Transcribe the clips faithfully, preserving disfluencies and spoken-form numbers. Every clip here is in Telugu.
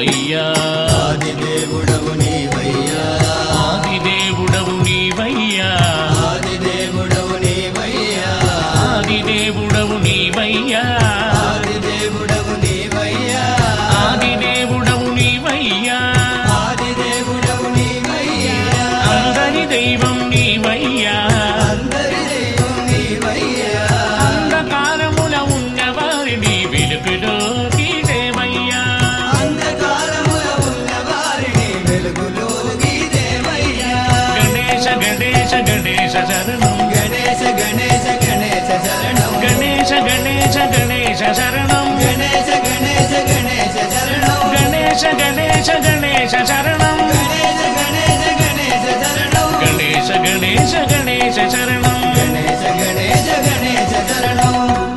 నీవయ్యా ఆదిదేవుడవు నీవయ్యా ఆదిదేవుడవు నీవయ్యా ఆదిదేవుడవు నీవయ్యా ఆదిదేవుడవు నీవయ్యా ఆదిదేవుడవు నీవయ్యా ఆదిదేవుడవు నీవయ్యా ఆదిదేవుడవు నీవయ్యా అందరి దైవం నీవయ్యా అందరి దైవం నీవయ్యా అంధకారముల ఉన్నవారిని వెలుగులోకి దేవయ్యా అంధకారముల ఉన్నవారిని వెలుగులోకి దేవయ్యా గణేశ గణేశ గణేశ శరణం గణేశ గణేశ గణేశ శరణం గణేశ గణేశ గణేశ శరణం గణేశ గణేశ గణేశ శరణం గణేశ గణేశ గణేశ శరణం గణేశ గణేశ గణేశ శరణం గణేశ గణేశ గణేశ శరణం గణేశ గణేశ గణేశ శరణం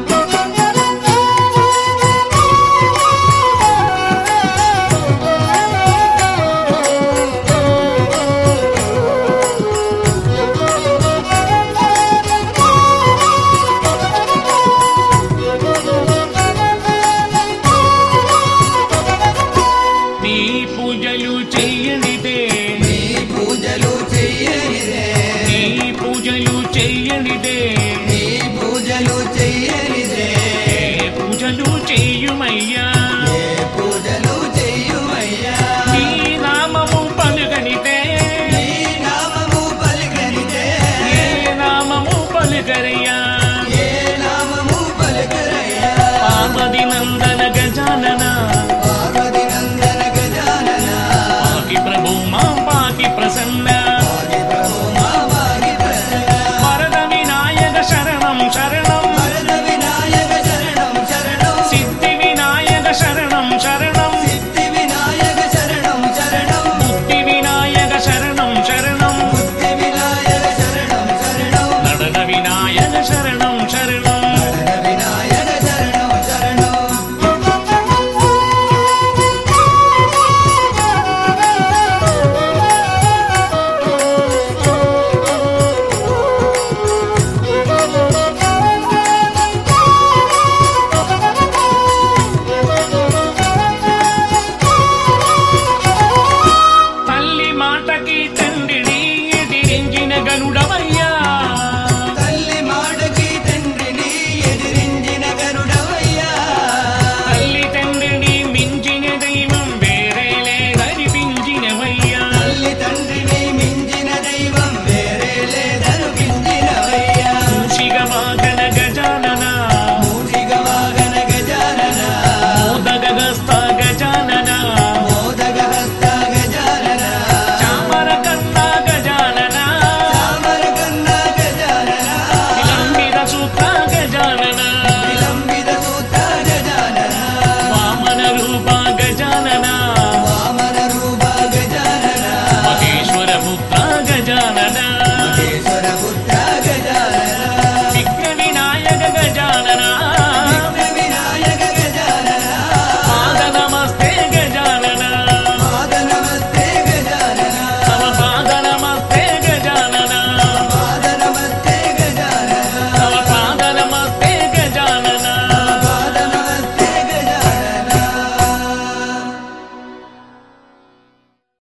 నీ పూజలు చెయ్యనిదే నీ పూజలు చెయ్యనిదే నీ పూజలు చెయ్యనిదే